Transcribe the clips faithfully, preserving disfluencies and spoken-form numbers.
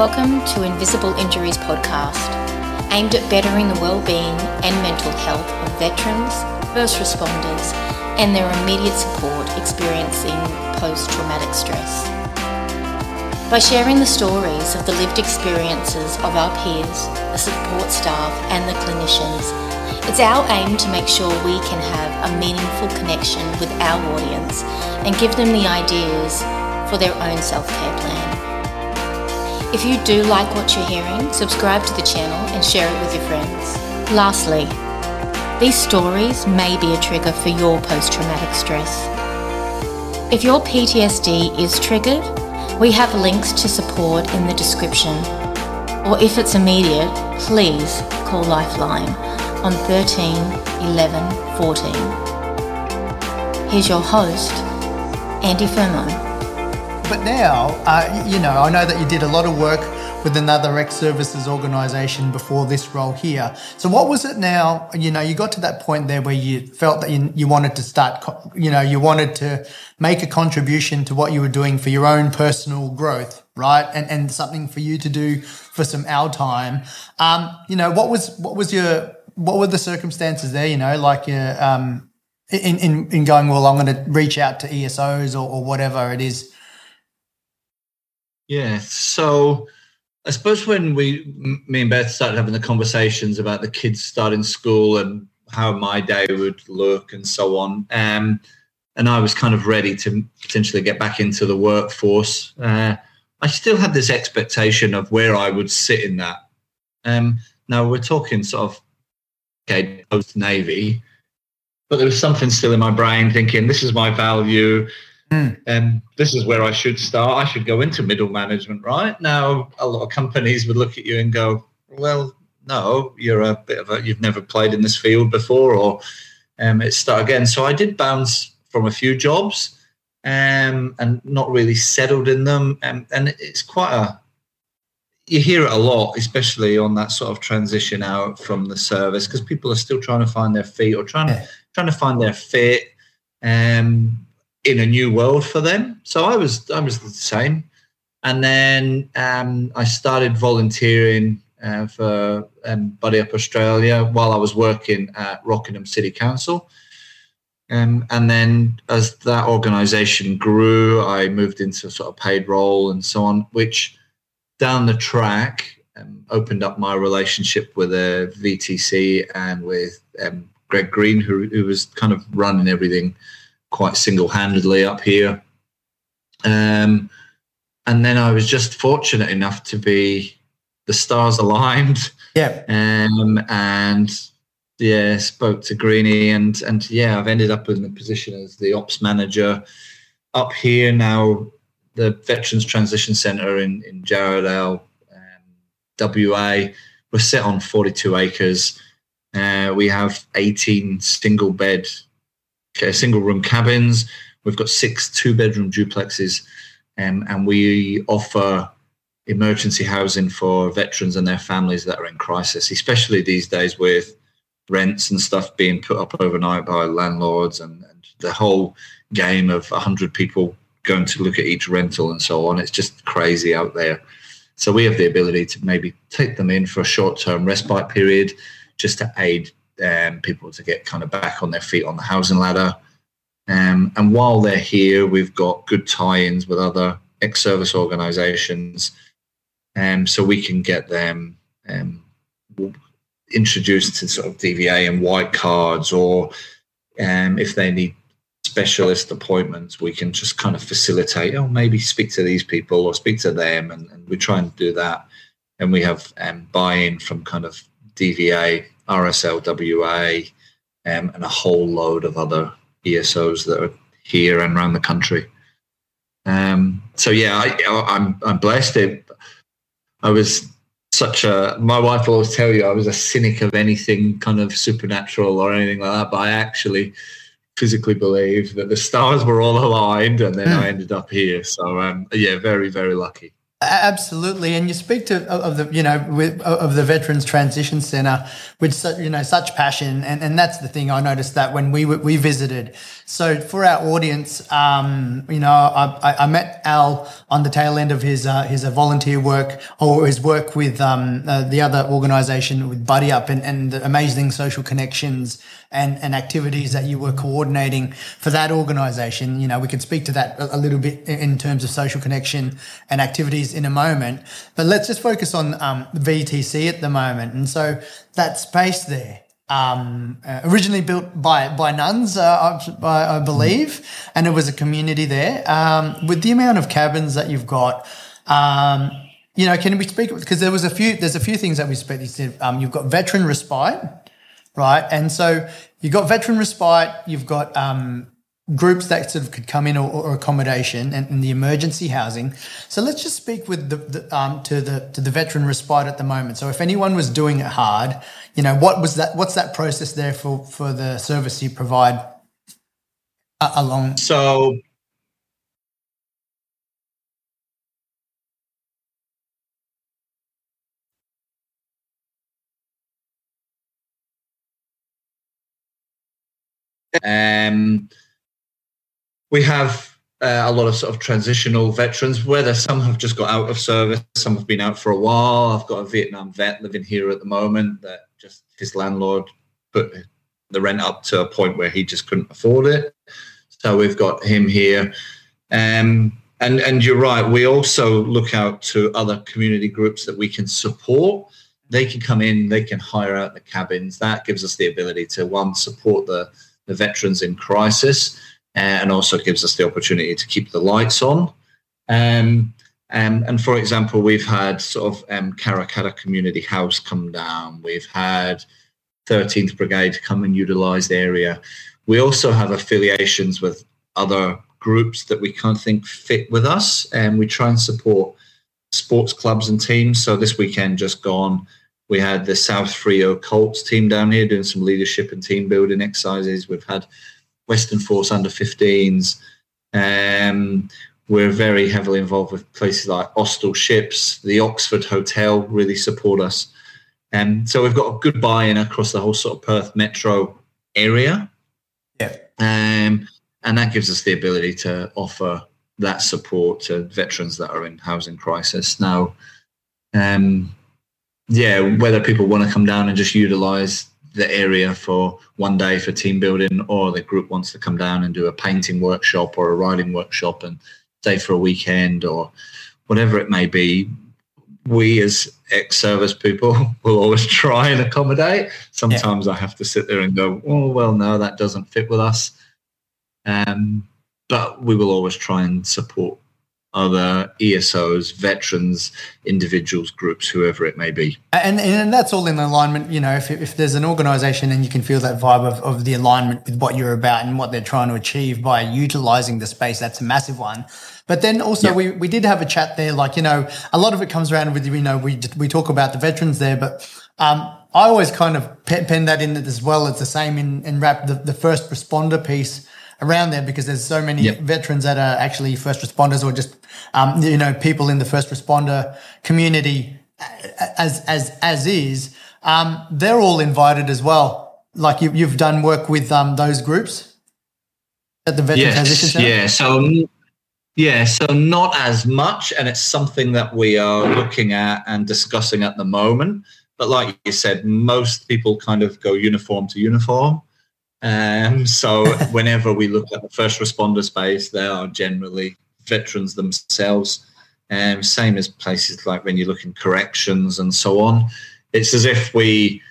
Welcome to Invisible Injuries podcast, aimed at bettering the well-being and mental health of veterans, first responders, and their immediate support experiencing post-traumatic stress. By sharing the stories of the lived experiences of our peers, the support staff, and the clinicians, it's our aim to make sure we can have a meaningful connection with our audience and give them the ideas for their own self-care plan. If you do like what you're hearing, subscribe to the channel and share it with your friends. Lastly, these stories may be a trigger for your post-traumatic stress. If your P T S D is triggered, we have links to support in the description. Or if it's immediate, please call Lifeline on thirteen eleven fourteen. Here's your host, Andy Fermo. But now, uh, you know, I know that you did a lot of work with another ex-services organisation before this role here. So what was it now, you know, you got to that point there where you felt that you, you wanted to start, you know, you wanted to make a contribution to what you were doing for your own personal growth, right? And and something for you to do for some our time. Um, you know, what was what was your, what were the circumstances there, you know, like your, um, in, in, in going, well, I'm going to reach out to E S Os or, or whatever it is? Yeah, so I suppose when we, me and Beth started having the conversations about the kids starting school and how my day would look and so on, um, and I was kind of ready to potentially get back into the workforce, uh, I still had this expectation of where I would sit in that. Um, now, we're talking sort of, okay, post-Navy, but there was something still in my brain thinking, this is my value. And mm. um, this is where I should start. I should go into middle management, right? Now, a lot of companies would look at you and go, well, no, you're a bit of a, you've never played in this field before, or um, it's start again. So I did bounce from a few jobs um, and not really settled in them. And, and it's quite a, you hear it a lot, especially on that sort of transition out from the service, because people are still trying to find their feet or trying, yeah. trying to find their fit. Um, in a new world for them. So I was I was the same. And then um, I started volunteering uh, for um, Buddy Up Australia while I was working at Rockingham City Council. Um, and then as that organisation grew, I moved into a sort of paid role and so on, which down the track um, opened up my relationship with a V T C and with um, Greg Green, who, who was kind of running everything quite single-handedly up here. Um, and then I was just fortunate enough to be the stars aligned. Yeah. Um, and, yeah, spoke to Greenie and, and, yeah, I've ended up in the position as the ops manager up here now, the Veterans Transition Centre in, in Jarrahdale, um, W A. We're set on forty-two acres. Uh, we have eighteen single-bed Okay, single room cabins. We've got six two bedroom duplexes, um, and we offer emergency housing for veterans and their families that are in crisis, especially these days with rents and stuff being put up overnight by landlords and, and the whole game of one hundred people going to look at each rental and so on. It's just crazy out there. So we have the ability to maybe take them in for a short-term respite period just to aid Um, people to get kind of back on their feet on the housing ladder. Um, and while they're here, we've got good tie-ins with other ex-service organisations, um, so we can get them um, introduced to sort of D V A and white cards, or um, if they need specialist appointments, we can just kind of facilitate, oh, maybe speak to these people or speak to them, and, and we try and do that. And we have um, buy-in from kind of D V A, R S L W A, um, and a whole load of other E S Os that are here and around the country. Um, so yeah, I, I'm I'm blessed. It, I was such a. My wife will always tell you I was a cynic of anything kind of supernatural or anything like that, but I actually physically believe that the stars were all aligned, and then mm. I ended up here. So um, yeah, very very lucky. Absolutely, and you speak to of the you know with, of the Veterans Transition Centre with such, you know such passion, and, and that's the thing I noticed that when we we visited. So for our audience, um, you know, I, I met Al on the tail end of his uh, his uh, volunteer work or his work with um, uh, the other organisation with Buddy Up and, and the amazing social connections and, and activities that you were coordinating for that organisation. You know, we could speak to that a, a little bit in terms of social connection and activities in a moment, but let's just focus on um, V T C at the moment. And so that space there, um, uh, originally built by by nuns, uh, I, I believe, and it was a community there. Um, with the amount of cabins that you've got, um, you know, can we speak? Because there was a few, there's a few things that we spoke. You said um, you've got veteran respite, right? And so you've got veteran respite, you've got um, groups that sort of could come in or, or accommodation and, and the emergency housing. So let's just speak with the, the um, to the to the veteran respite at the moment. So if anyone was doing it hard, you know, what was that? What's that process there for for the service you provide uh, along? So. Um, we have uh, a lot of sort of transitional veterans, whether some have just got out of service, some have been out for a while. I've got a Vietnam vet living here at the moment that just his landlord put the rent up to a point where he just couldn't afford it. So we've got him here. Um, and, and you're right, we also look out to other community groups that we can support. They can come in, they can hire out the cabins. That gives us the ability to, one, support the the veterans in crisis, uh, and also gives us the opportunity to keep the lights on. Um, um, and for example, we've had sort of um, Karakata Community House come down. We've had thirteenth Brigade come and utilise the area. We also have affiliations with other groups that we can't think fit with us, and we try and support sports clubs and teams. So this weekend just gone, we had the South Frio Colts team down here doing some leadership and team building exercises. We've had Western Force under fifteens. Um, we're very heavily involved with places like Austell Ships. The Oxford Hotel really support us. Um, so we've got a good buy-in across the whole sort of Perth metro area. Yeah. Um, and that gives us the ability to offer that support to veterans that are in housing crisis. Now, um, yeah, whether people want to come down and just utilise the area for one day for team building, or the group wants to come down and do a painting workshop or a riding workshop and stay for a weekend or whatever it may be, we as ex-service people will always try and accommodate. Sometimes yeah. I have to sit there and go, oh, well, no, that doesn't fit with us. Um, but we will always try and support other E S Os, veterans, individuals, groups, whoever it may be. And and that's all in alignment, you know, if if there's an organisation and you can feel that vibe of, of the alignment with what you're about and what they're trying to achieve by utilising the space, that's a massive one. But then also yeah. we, we did have a chat there, like, you know, a lot of it comes around with, you know, we we talk about the veterans there, but um, I always kind of pen that in as well. It's the same in, in wrap the, the first responder piece around there, because there's so many yep. veterans that are actually first responders or just, um, you know, people in the first responder community as as as is. Um, they're all invited as well. Like you, you've done work with um, those groups at the Veteran yes, Transition Centre? Yeah, so yeah, so not as much, and it's something that we are looking at and discussing at the moment. But like you said, most people kind of go uniform to uniform. Um, so whenever we look at the first responder space, they are generally veterans themselves. Um, same as places like when you look in corrections and so on. It's as if we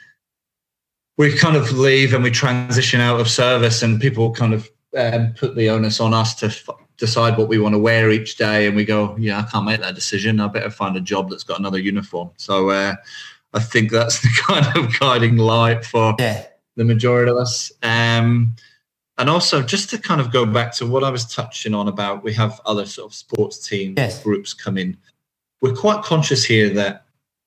we kind of leave and we transition out of service, and people kind of um, put the onus on us to f- decide what we want to wear each day. And we go, yeah, I can't make that decision. I better find a job that's got another uniform. So uh, I think that's the kind of guiding light for yeah. the majority of us. Um, and also just to kind of go back to what I was touching on about, we have other sort of sports team yes. groups come in. We're quite conscious here that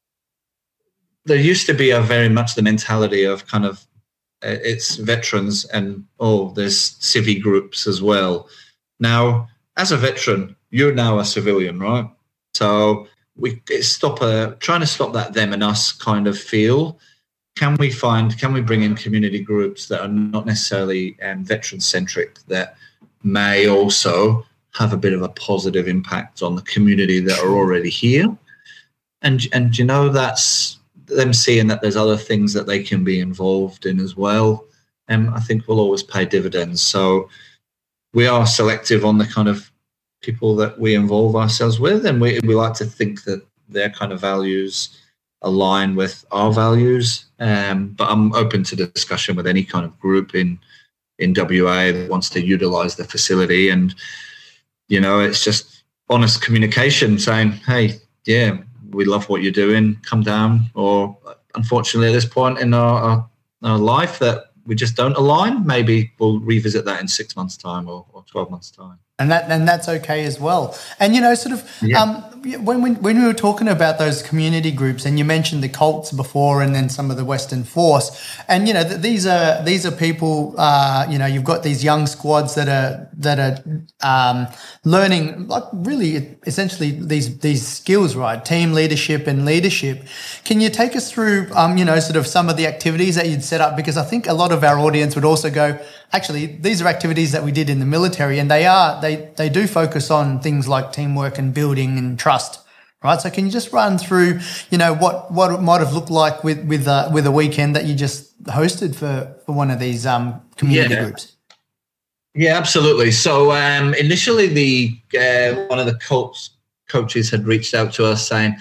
there used to be a very much the mentality of kind of uh, it's veterans and, oh, there's civvy groups as well. Now, as a veteran, you're now a civilian, right? So we stop a trying to stop that them and us kind of feel. Can we find? Can we bring in community groups that are not necessarily um, veteran centric, that may also have a bit of a positive impact on the community that are already here, and and you know that's them seeing that there's other things that they can be involved in as well. And um, I think will always pay dividends. So we are selective on the kind of people that we involve ourselves with, and we we like to think that their kind of values align with our values. Um, but I'm open to discussion with any kind of group in in W A that wants to utilise the facility. And, you know, it's just honest communication saying, hey, yeah, we love what you're doing, come down. Or unfortunately at this point in our, our, our life that we just don't align, maybe we'll revisit that in six months' time or, or twelve months' time. And that and that's okay as well. And, you know, sort of yeah. um, when, when when we were talking about those community groups, and you mentioned the Colts before, and then some of the Western Force, and you know th- these are these are people. Uh, you know, you've got these young squads that are that are um, learning, like really essentially these these skills, right? Team leadership and leadership. Can you take us through, um, you know, sort of some of the activities that you'd set up? Because I think a lot of our audience would also go, actually, these are activities that we did in the military, and they are they they do focus on things like teamwork and building and trust, right? So can you just run through, you know, what what it might have looked like with with uh, with a weekend that you just hosted for for one of these um, community yeah. groups? Yeah, absolutely. So um, initially, the uh, one of the coach coaches had reached out to us saying,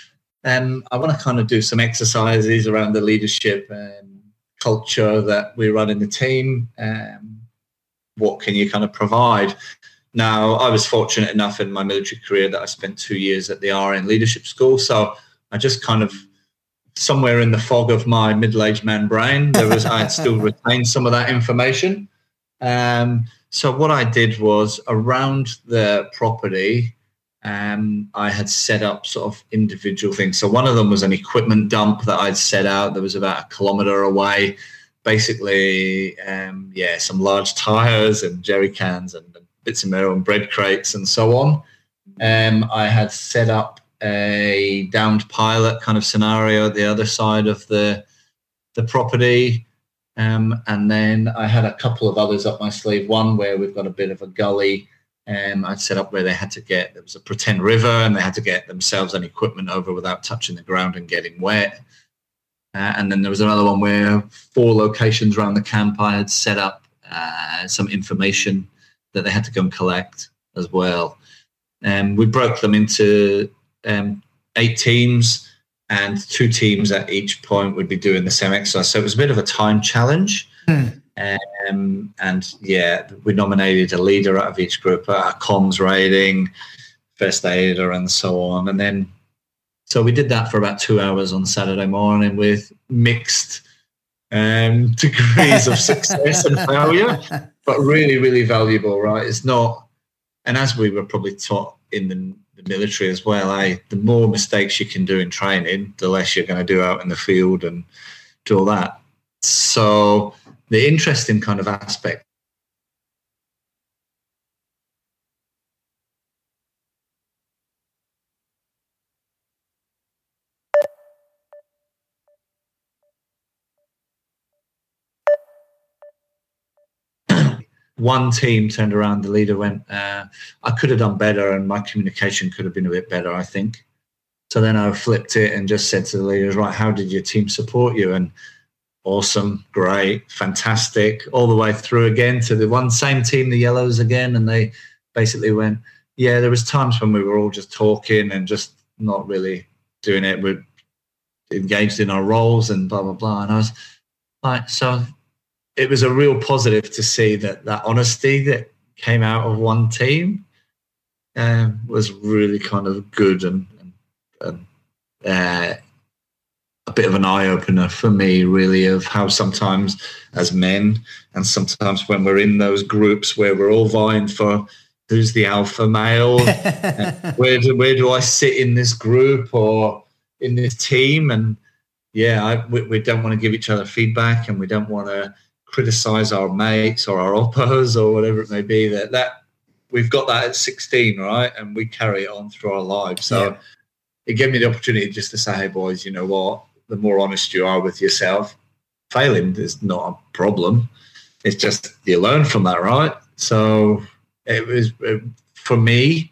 um, "I want to kind of do some exercises around the leadership and culture that we run in the team. Um, what can you kind of provide?" Now, I was fortunate enough in my military career that I spent two years at the R N Leadership School. So I just kind of, somewhere in the fog of my middle-aged man brain, there was I had still retained some of that information. Um, so what I did was around the property, um, I had set up sort of individual things. So one of them was an equipment dump that I'd set out that was about a kilometre away. Basically, um, yeah, some large tyres and jerry cans and bits of metal and bread crates and so on. Um, I had set up a downed pilot kind of scenario at the other side of the the property. Um, and then I had a couple of others up my sleeve. One where we've got a bit of a gully. Um, I'd set up where they had to get, there was a pretend river and they had to get themselves and equipment over without touching the ground and getting wet. Uh, and then there was another one where four locations around the camp I had set up uh, some information that they had to go and collect as well. Um, we broke them into um, eight teams, and two teams at each point would be doing the same exercise. So it was a bit of a time challenge. Mm. Um, and yeah, we nominated a leader out of each group, a comms rating, first aider, and so on. And then, so we did that for about two hours on Saturday morning with mixed um, degrees of success and failure, but really, really valuable, right? It's not, and as we were probably taught in the, the military as well, eh, the more mistakes you can do in training, the less you're going to do out in the field and do all that. So the interesting kind of aspect one team turned around, the leader went, uh, I could have done better and my communication could have been a bit better, I think. So then I flipped it and just said to the leaders, right, how did your team support you? And awesome, great, fantastic, all the way through again to the one same team, the Yellows again. And they basically went, yeah, there was times when we were all just talking and just not really doing it. We're engaged in our roles and blah, blah, blah. And I was like, so it was a real positive to see that that honesty that came out of one team um, was really kind of good and, and uh, a bit of an eye-opener for me, really, of how sometimes as men and sometimes when we're in those groups where we're all vying for who's the alpha male, where do, where do I sit in this group or in this team? And, yeah, I, we, we don't want to give each other feedback and we don't want to criticize our mates or our oppos or whatever it may be. That that we've got that at sixteen, right? And we carry it on through our lives. So it gave me the opportunity just to say, hey, boys, you know what? The more honest you are with yourself, failing is not a problem. It's just you learn from that, right? So it was, for me,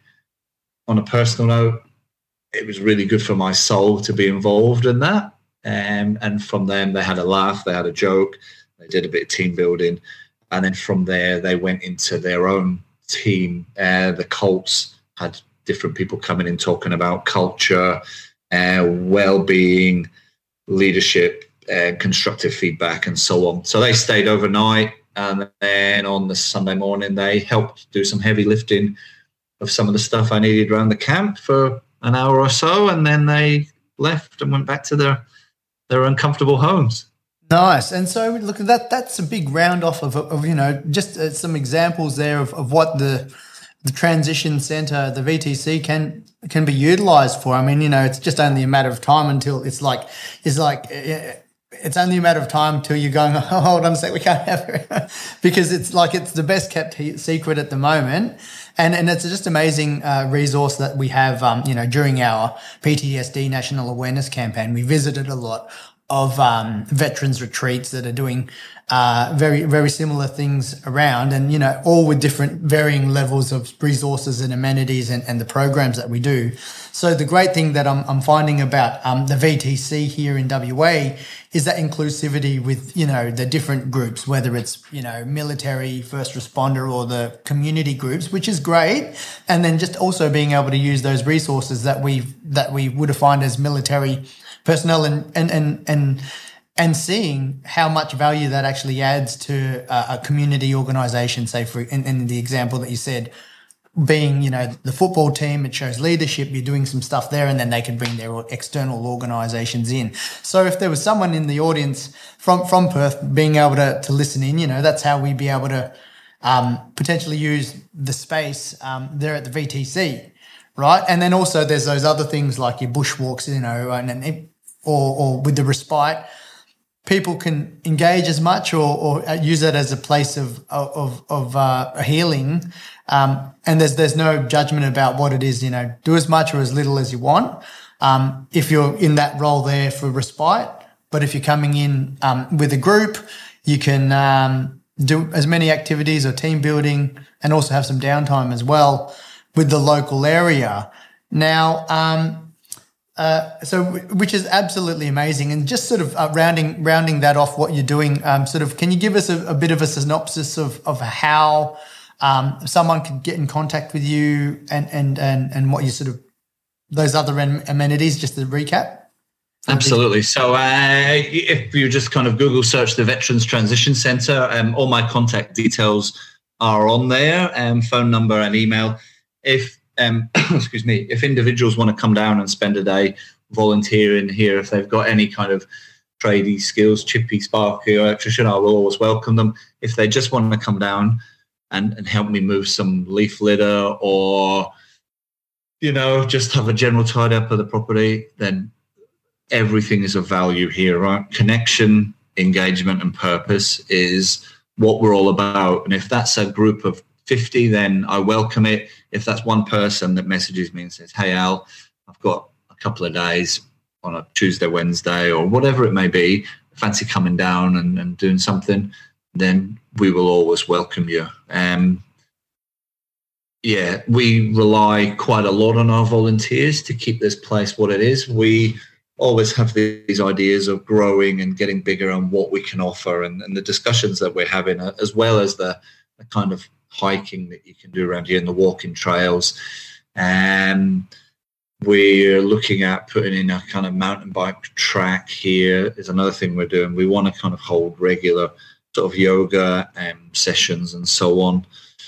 on a personal note, it was really good for my soul to be involved in that. Um, and from them, they had a laugh, they had a joke, they did a bit of team building. And then from there, they went into their own team. Uh, the Colts had different people coming in talking about culture, uh, well-being, leadership, uh, constructive feedback, and so on. So they stayed overnight. And then on the Sunday morning, they helped do some heavy lifting of some of the stuff I needed around the camp for an hour or so. And then they left and went back to their, their uncomfortable homes. Nice. And so, look, that that's a big round off of, of you know, just uh, some examples there of, of what the the transition centre, the V T C, can can be utilised for. I mean, you know, it's just only a matter of time until it's like, it's like, it's only a matter of time until you're going, oh, hold on a sec, we can't have it. Because it's like, it's the best kept secret at the moment. And and it's just amazing uh, resource that we have, um, you know, during our P T S D National Awareness Campaign. We visited a lot of um, veterans retreats that are doing uh, very, very similar things around, and, you know, all with different varying levels of resources and amenities and, and the programs that we do. So the great thing that I'm, I'm finding about um, the V T C here in W A is that inclusivity with, you know, the different groups, whether it's, you know, military, first responder, or the community groups, which is great. And then just also being able to use those resources that we that we would have found as military personnel, and and and and and seeing how much value that actually adds to a, a community organisation. Say, for in, in the example that you said, being, you know, the football team, it shows leadership. You're doing some stuff there, and then they can bring their external organisations in. So if there was someone in the audience from from Perth being able to to listen in, you know, that's how we'd be able to um, potentially use the space um, there at the V T C. Right. And then also there's those other things like your bushwalks, you know, and, and it, or, or with the respite, people can engage as much or, or use it as a place of, of, of uh, healing. Um, and there's, there's no judgment about what it is, you know, do as much or as little as you want. Um, if you're in that role there for respite, but if you're coming in um, with a group, you can um, do as many activities or team building, and also have some downtime as well with the local area. Now, um, uh, so which is absolutely amazing. And just sort of uh, rounding rounding that off, what you're doing, um, sort of, can you give us a, a bit of a synopsis of of how um, someone could get in contact with you, and and and and what you sort of those other amenities, just to recap? Absolutely. So uh, if you just kind of Google search the Veterans Transition Centre, um, all my contact details are on there, um, phone number and email. If um, excuse me, if individuals want to come down and spend a day volunteering here, if they've got any kind of tradie skills, chippy, sparky, or electrician, I will always welcome them. If they just want to come down and, and help me move some leaf litter, or, you know, just have a general tidy up of the property, then everything is of value here, right? Connection, engagement, and purpose is what we're all about. And if that's a group of fifty, then I welcome it. If that's one person that messages me and says, hey, Al, I've got a couple of days on a Tuesday, Wednesday, or whatever it may be, fancy coming down and, and doing something, then we will always welcome you. Um, yeah, we rely quite a lot on our volunteers to keep this place what it is. We always have these ideas of growing and getting bigger on what we can offer, and, and the discussions that we're having, as well as the, the kind of hiking that you can do around here and the walking trails. Um, we're looking at putting in a kind of mountain bike track here is another thing we're doing. We want to kind of hold regular sort of yoga um, sessions and so on.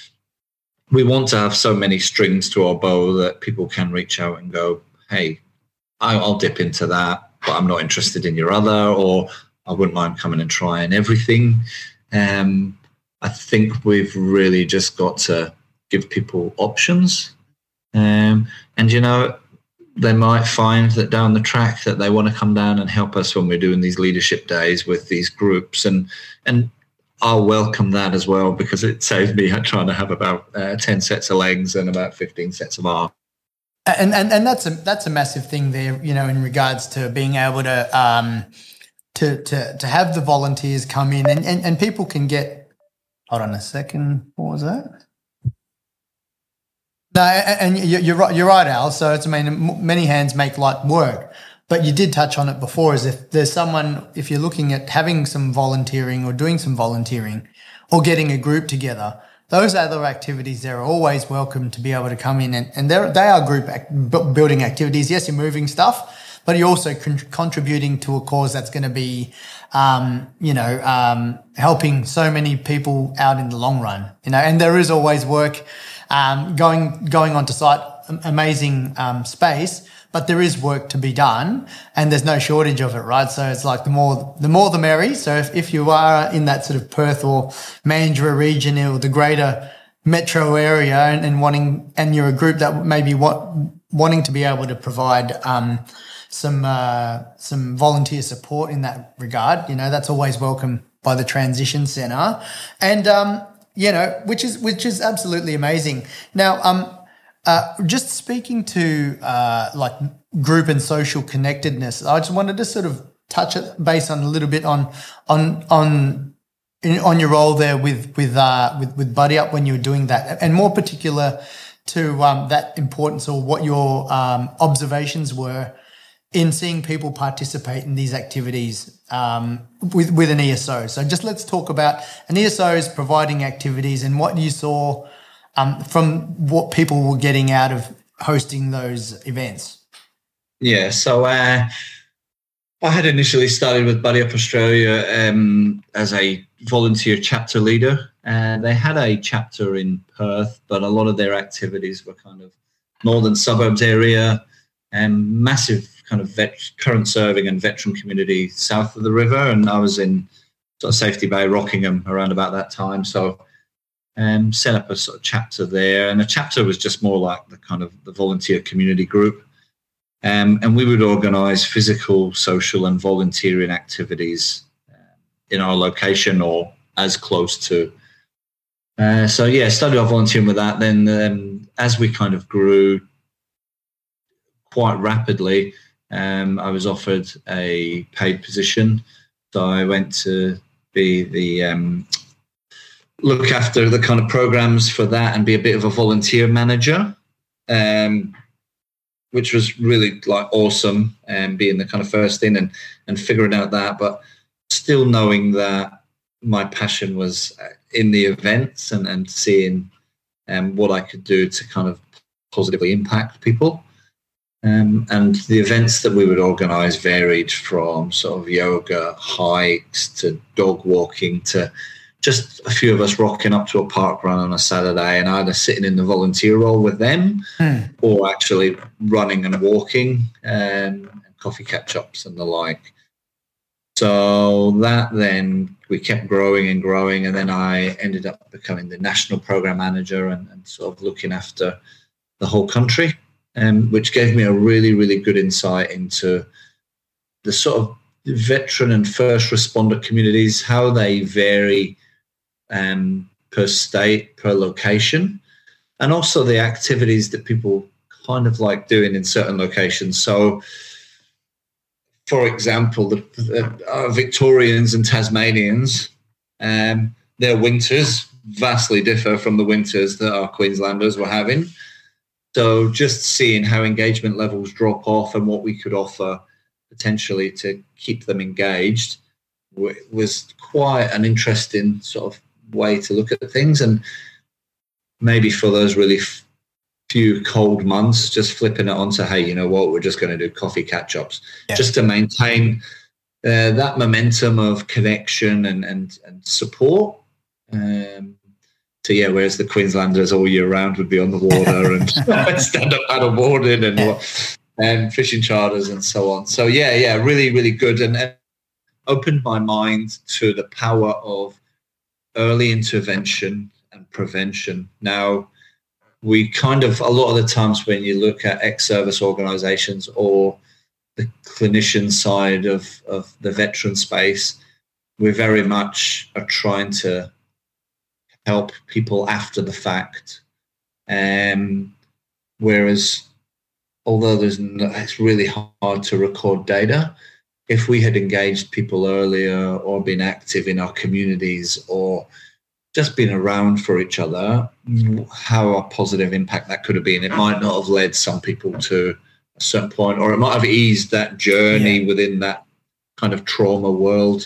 We want to have so many strings to our bow that people can reach out and go, hey, I'll dip into that, but I'm not interested in your other, or I wouldn't mind coming and trying everything. Um, I think we've really just got to give people options. Um, and, you know, they might find that down the track that they want to come down and help us when we're doing these leadership days with these groups. And and I'll welcome that as well, because it saves me trying to have about uh, ten sets of legs and about fifteen sets of arms. And and and that's a that's a massive thing there, you know, in regards to being able to um to to to have the volunteers come in and and, and people can get. Hold on a second. What was that? No, and you're right. You're right, Al. So it's, I mean, many hands make light work. But you did touch on it before. Is if there's someone, if you're looking at having some volunteering or doing some volunteering, or getting a group together, those other activities there are always welcome to be able to come in and, and they're, they are group act, building activities. Yes, you're moving stuff, but you're also con- contributing to a cause that's going to be, um, you know, um, helping so many people out in the long run, you know, and there is always work, um, going, going onto site, amazing, um, space, but there is work to be done and there's no shortage of it, right? So it's like the more, the more the merry. So if, if you are in that sort of Perth or Mandurah region or the greater metro area and, and wanting, and you're a group that maybe want, wanting to be able to provide, um, some, uh, some volunteer support in that regard, you know, that's always welcome by the Transition Centre. And, um, you know, which is, which is absolutely amazing. Now, um, Uh, just speaking to uh, like group and social connectedness, I just wanted to sort of touch it base on a little bit on on on in, on your role there with with uh, with with Buddy Up when you were doing that, and more particular to um, that importance or what your um, observations were in seeing people participate in these activities um, with with an E S O. So just let's talk about an E S O is providing activities and what you saw. Um, from what people were getting out of hosting those events. Yeah, so uh, I had initially started with Buddy Up Australia um, as a volunteer chapter leader. And they had a chapter in Perth, but a lot of their activities were kind of northern suburbs area and massive kind of vet, current serving and veteran community south of the river. And I was in sort of Safety Bay, Rockingham around about that time. So Um, set up a sort of chapter there, and a chapter was just more like the kind of the volunteer community group, um, and we would organise physical, social, and volunteering activities uh, in our location or as close to. Uh, so yeah, started off volunteering with that. Then um, as we kind of grew quite rapidly, um, I was offered a paid position, so I went to be the um, look after the kind of programs for that and be a bit of a volunteer manager, um, which was really like awesome, and um, being the kind of first in and, and figuring out that, but still knowing that my passion was in the events and, and seeing um, what I could do to kind of positively impact people. Um, and the events that we would organise varied from sort of yoga, hikes to dog walking to just a few of us rocking up to a park run on a Saturday and either sitting in the volunteer role with them mm. or actually running and walking and coffee catch-ups and the like. So that then we kept growing and growing, and then I ended up becoming the national program manager and, and sort of looking after the whole country, um, which gave me a really, really good insight into the sort of veteran and first responder communities, how they vary Um, per state, per location, and also the activities that people kind of like doing in certain locations. So, for example, the, the uh, Victorians and Tasmanians, um, their winters vastly differ from the winters that our Queenslanders were having. So just seeing how engagement levels drop off and what we could offer potentially to keep them engaged w- was quite an interesting sort of way to look at things. And maybe for those really f- few cold months, just flipping it onto, hey, you know what, we're just going to do coffee catch-ups, yeah. just to maintain uh, that momentum of connection and and, and support. Um, so yeah, whereas the Queenslanders all year round would be on the water and stand up paddle boarding and and fishing charters and so on. So yeah, yeah, really, really good, and, and opened my mind to the power of early intervention and prevention. Now, we kind of, a lot of the times when you look at ex-service organisations or the clinician side of, of the veteran space, we very much are trying to help people after the fact. Um, whereas although there's no, it's really hard to record data, if we had engaged people earlier or been active in our communities or just been around for each other, how a positive impact that could have been. It might not have led some people to a certain point, or it might have eased that journey yeah. within that kind of trauma world.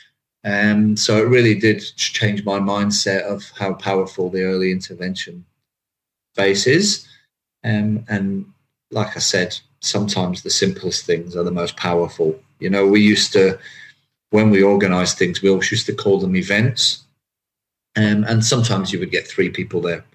Um, so it really did change my mindset of how powerful the early intervention space is. Um, and like I said, sometimes the simplest things are the most powerful. You know, we used to, when we organised things, we always used to call them events. Um, and sometimes you would get three people there.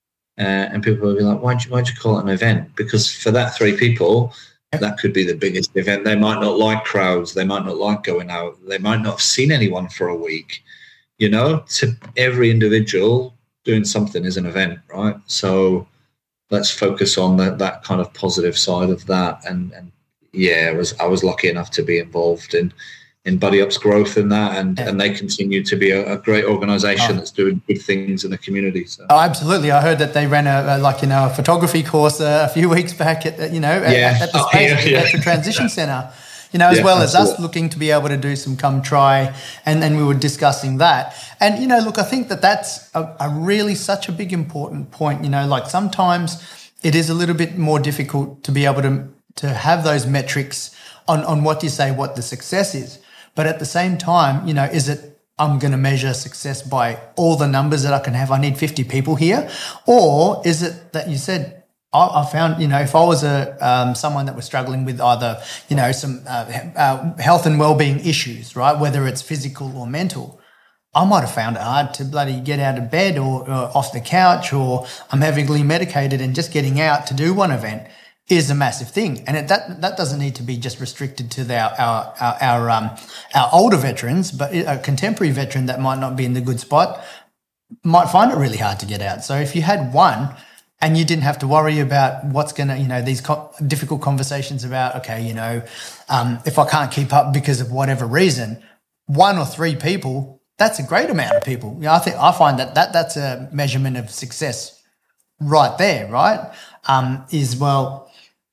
Uh, and people would be like, why'd you, why'd you call it an event? Because for that three people, that could be the biggest event. They might not like crowds. They might not like going out. They might not have seen anyone for a week. You know, to every individual, doing something is an event, right? So let's focus on that, that kind of positive side of that. And, and yeah, I was I was lucky enough to be involved in in Buddy Up's growth in that, and, yeah. and they continue to be a, a great organisation oh. that's doing good things in the community. So. Oh, absolutely! I heard that they ran a, a like you know a photography course uh, a few weeks back at you know yeah. at, at the oh, space yeah, at yeah. the transition centre. You know, as yeah, well absolutely. as us looking to be able to do some come try, and then we were discussing that. And, you know, look, I think that that's a, a really such a big important point. You know, like sometimes it is a little bit more difficult to be able to to have those metrics on, on what you say, what the success is. But at the same time, you know, is it I'm going to measure success by all the numbers that I can have? I need fifty people here. Or is it that you said, I found, you know, if I was a um, someone that was struggling with either, you know, some uh, uh, health and well-being issues, right, whether it's physical or mental, I might have found it hard to bloody get out of bed or, or off the couch, or I'm heavily medicated, and just getting out to do one event is a massive thing. And it, that that doesn't need to be just restricted to the, our our our our, um, our older veterans, but a contemporary veteran that might not be in the good spot might find it really hard to get out. So if you had one, and you didn't have to worry about what's going to, you know, these co- difficult conversations about, okay, you know, um, if I can't keep up because of whatever reason, one or three people, that's a great amount of people. You know, I think I find that, that that's a measurement of success right there, right? Um, is, well,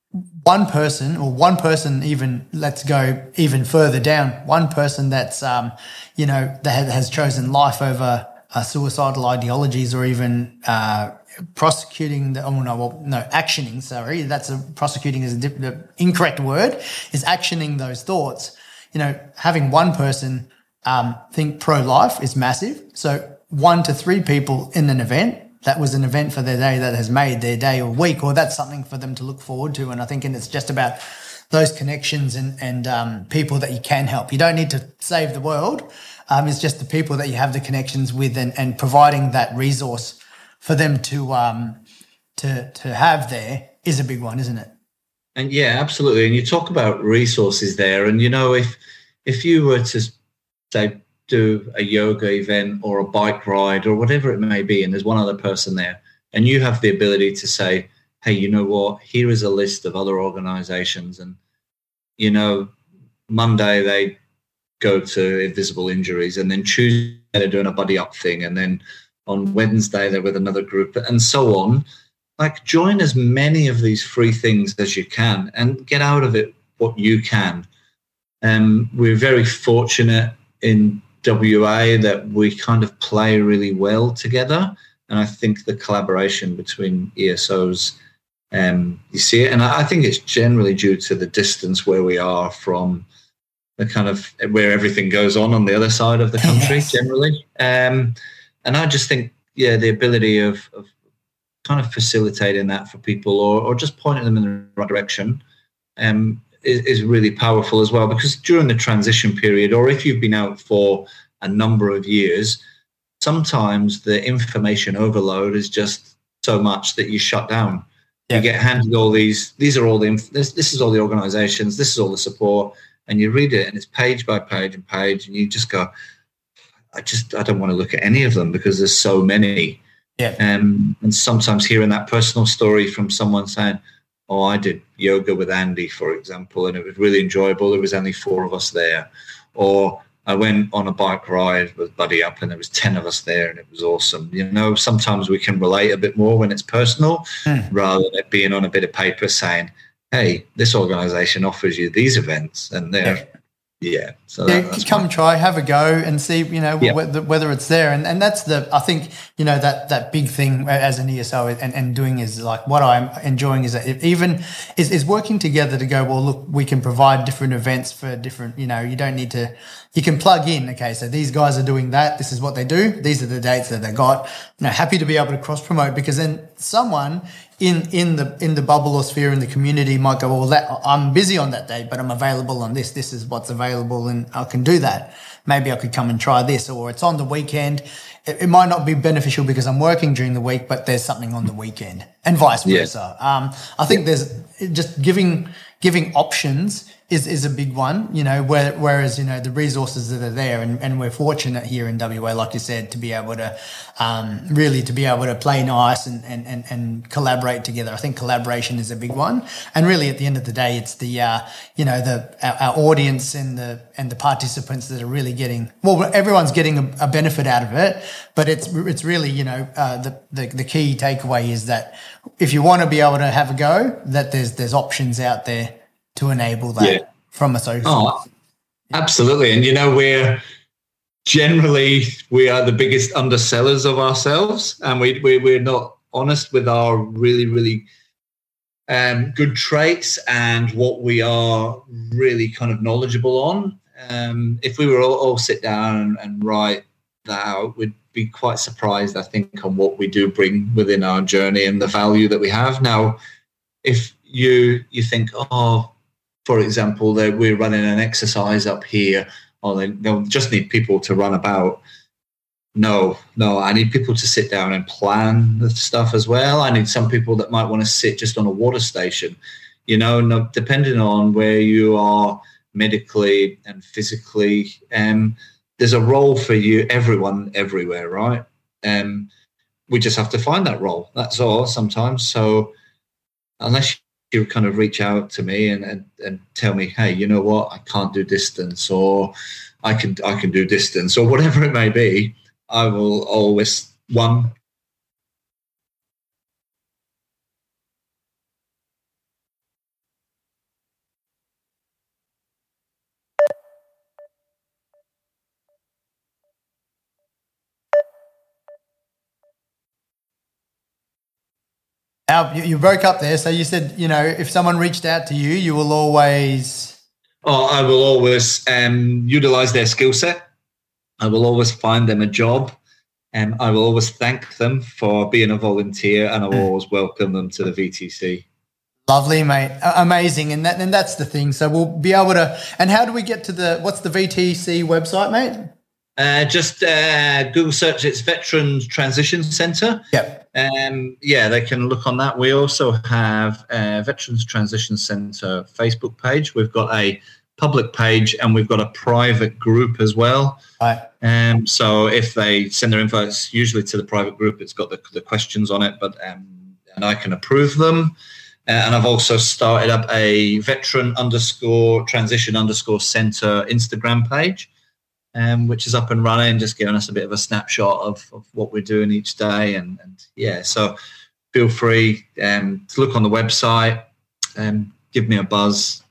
one person or one person even, let's go even further down, one person that's, um, you know, that has chosen life over uh, suicidal ideologies, or even uh prosecuting the, oh no, well, no, actioning, sorry, that's a, prosecuting is a dip, the incorrect word, is actioning those thoughts. You know, having one person um, think pro-life is massive. So one to three people in an event, that was an event for their day that has made their day or week, or that's something for them to look forward to. And I think and it's just about those connections and, and um, people that you can help. You don't need to save the world. Um, it's just the people that you have the connections with, and, and providing that resource for them to um to to have there is a big one, isn't it? And yeah, absolutely. And you talk about resources there, and you know, if if you were to say do a yoga event or a bike ride or whatever it may be, and there's one other person there, and you have the ability to say, hey, you know what, here is a list of other organizations, and you know, Monday they go to Invisible Injuries, and then Tuesday they're doing a Buddy Up thing, and then on Wednesday they're with another group, and so on. Like, join as many of these free things as you can and get out of it what you can. Um, we're very fortunate in W A that we kind of play really well together, and I think the collaboration between E S Os, um, you see it, and I think it's generally due to the distance where we are from the kind of where everything goes on on the other side of the country. Yes. Generally. Um, And I just think, yeah, the ability of, of kind of facilitating that for people, or, or just pointing them in the right direction, um, is, is really powerful as well. Because during the transition period, or if you've been out for a number of years, sometimes the information overload is just so much that you shut down. Yeah. You get handed all these, these are all the, this, this is all the organizations, this is all the support, and you read it and it's page by page and page, and you just go, I just, I don't want to look at any of them because there's so many. Yeah. Um, and sometimes hearing that personal story from someone saying, oh, I did yoga with Andy, for example, and it was really enjoyable. There was only four of us there. Or I went on a bike ride with Buddy Up and there was ten of us there and it was awesome. You know, sometimes we can relate a bit more when it's personal, mm. rather than it being on a bit of paper saying, hey, this organisation offers you these events, and they're yeah. Yeah, so yeah, that, come fine. try, have a go, and see, you know, yeah. whether, whether it's there. And and that's the, I think, you know, that that big thing as an E S O and, and doing is like what I'm enjoying is that it even is, is working together to go, well, look, we can provide different events for different, you know, you don't need to, you can plug in, okay, so these guys are doing that, this is what they do, these are the dates that they got. You know, happy to be able to cross promote, because then someone in in the in the bubble or sphere in the community might go, well, that, I'm busy on that day, but I'm available on this. This is what's available, and I can do that. Maybe I could come and try this, or it's on the weekend. It, it might not be beneficial because I'm working during the week, but there's something on the weekend, and vice versa. Yeah. Um, I think yeah. there's just giving giving options is is a big one, you know, where, whereas, you know, the resources that are there, and, and we're fortunate here in W A, like you said, to be able to um, really to be able to play nice and, and, and, and collaborate together. I think collaboration is a big one. And really at the end of the day, it's the, uh, you know, the our, our audience and the and the participants that are really getting, well, everyone's getting a, a benefit out of it, but it's it's really, you know, uh, the, the, the key takeaway is that if you want to be able to have a go, that there's there's options out there to enable that yeah. from a social. Oh, absolutely. And, you know, we're generally, we are the biggest undersellers of ourselves, and we, we, we're not honest with our really, really um, good traits and what we are really kind of knowledgeable on. Um, if we were all, all sit down and, and write that out, we'd be quite surprised, I think, on what we do bring within our journey and the value that we have. Now, if you you think, oh, for example, that we're running an exercise up here, or they, they'll just need people to run about. No, no, I need people to sit down and plan the stuff as well. I need some people that might want to sit just on a water station, you know, no, depending on where you are medically and physically. Um, there's a role for you, everyone, everywhere, right? Um, we just have to find that role. That's all sometimes. So unless you you kind of reach out to me and, and, and tell me, hey, you know what, I can't do distance, or I can I can do distance, or whatever it may be, I will always, one, Al, you, you broke up there. So you said, you know, if someone reached out to you, you will always... Oh, I will always um, utilize their skill set. I will always find them a job. And I will always thank them for being a volunteer, and I will always welcome them to the V T C. Lovely, mate. Amazing. And that and that's the thing. So we'll be able to... And how do we get to the... What's the V T C website, mate? Uh, just uh, Google search, it's Veterans Transition Centre. Yep. Um, yeah, they can look on that. We also have a Veterans Transition Centre Facebook page. We've got a public page, and we've got a private group as well. Right. Um, so if they send their info, it's usually to the private group. It's got the, the questions on it, but um, and I can approve them. Uh, and I've also started up a veteran underscore transition underscore centre Instagram page. Um, which is up and running, just giving us a bit of a snapshot of, of what we're doing each day. And, and yeah, so feel free um, to look on the website, um, give me a buzz,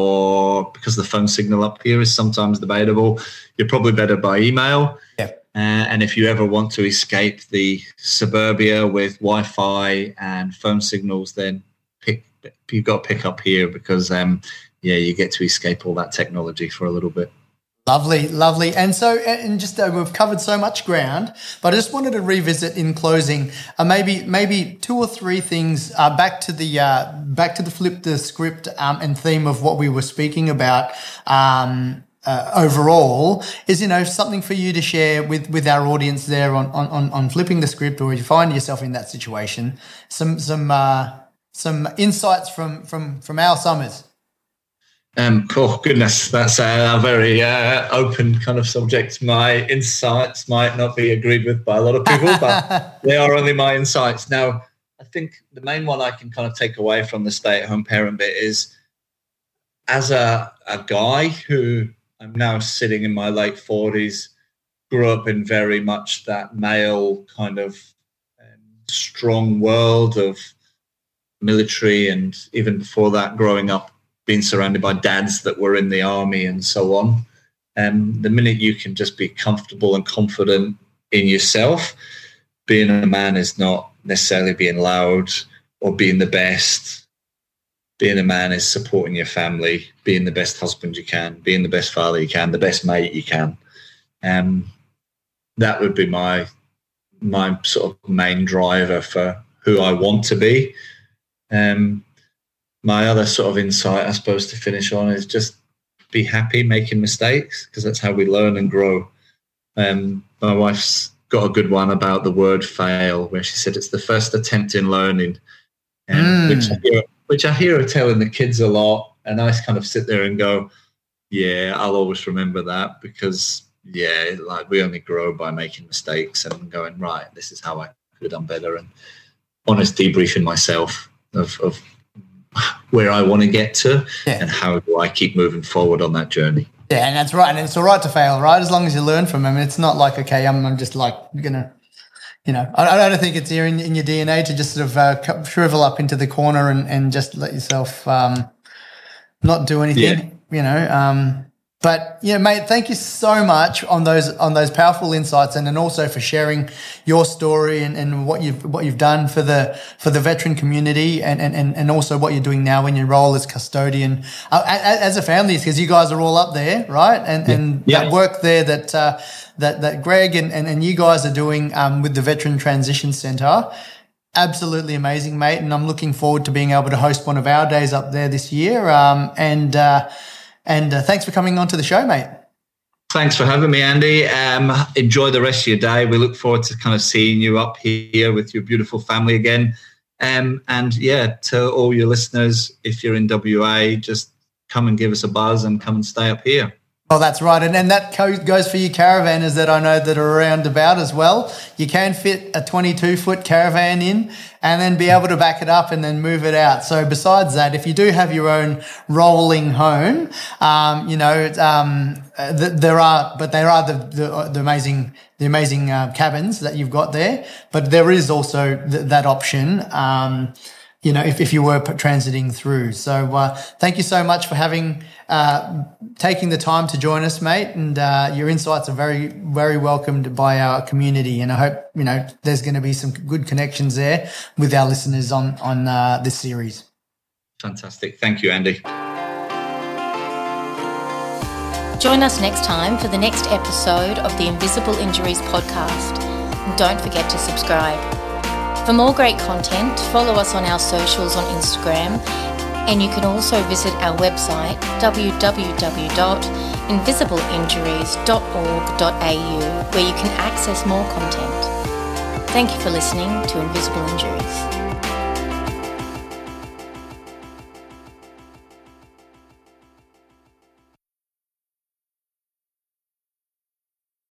or because the phone signal up here is sometimes debatable, you're probably better by email. Yeah. Uh, and if you ever want to escape the suburbia with Wi-Fi and phone signals, then pick you've got to pick up here, because, um, yeah, you get to escape all that technology for a little bit. Lovely, lovely. And so, and just uh, we've covered so much ground, but I just wanted to revisit in closing, uh, maybe maybe two or three things uh, back to the uh, back to the flip the script um, and theme of what we were speaking about. Um, uh, overall, is, you know, something for you to share with, with our audience there on, on on flipping the script, or if you find yourself in that situation, some some uh, some insights from from from Al Summers. Um, oh, goodness, that's a, a very uh, open kind of subject. My insights might not be agreed with by a lot of people, but they are only my insights. Now, I think the main one I can kind of take away from the stay-at-home parent bit is, as a, a guy who I'm now sitting in my late forties, grew up in very much that male kind of um, strong world of military, and even before that, growing up, being surrounded by dads that were in the army and so on. Um, the minute you can just be comfortable and confident in yourself, being a man is not necessarily being loud or being the best. Being a man is supporting your family, being the best husband you can, being the best father you can, the best mate you can. Um, that would be my my sort of main driver for who I want to be. Um, my other sort of insight, I suppose, to finish on is just be happy making mistakes, because that's how we learn and grow. Um, my wife's got a good one about the word fail, where she said it's the first attempt in learning, um, mm. which, I hear, which I hear her telling the kids a lot. And I kind of sit there and go, yeah, I'll always remember that, because, yeah, like we only grow by making mistakes and going, right, this is how I could have done better, and honest debriefing myself of, of where I want to get to, yeah. and how do I keep moving forward on that journey. Yeah, and that's right. And it's all right to fail, right? As long as you learn from them. It's not like, okay, I'm, I'm just like going to, you know, I, I don't think it's here in, in your D N A to just sort of uh, shrivel up into the corner and, and just let yourself um, not do anything, yeah. you know. Um, but, yeah, mate, thank you so much on those on those powerful insights, and then also for sharing your story and, and what you've what you've done for the for the veteran community, and, and, and also what you're doing now in your role as custodian uh, as a family, because you guys are all up there, right? And yeah. and yeah. that work there that uh, that that Greg and, and, and you guys are doing um, with the Veteran Transition Centre. Absolutely amazing, mate. And I'm looking forward to being able to host one of our days up there this year. Um, and uh, And uh, thanks for coming on to the show, mate. Thanks for having me, Andy. Um, enjoy the rest of your day. We look forward to kind of seeing you up here with your beautiful family again. Um, and, yeah, to all your listeners, if you're in W A, just come and give us a buzz and come and stay up here. Oh, that's right. And, and that goes for you caravanners that I know that are around about as well. You can fit a twenty-two foot caravan in and then be able to back it up and then move it out. So besides that, if you do have your own rolling home, um, you know, um, th- there are, but there are the, the, the amazing, the amazing uh, cabins that you've got there. But there is also th- that option, um, you know, if, if you were transiting through. So uh, thank you so much for having, uh, taking the time to join us, mate. And uh, your insights are very, very welcomed by our community. And I hope, you know, there's going to be some good connections there with our listeners on, on uh, this series. Fantastic. Thank you, Andy. Join us next time for the next episode of the Invisible Injuries podcast. And don't forget to subscribe. For more great content, follow us on our socials on Instagram, and you can also visit our website w w w dot invisible injuries dot org dot a u, where you can access more content. Thank you for listening to Invisible Injuries.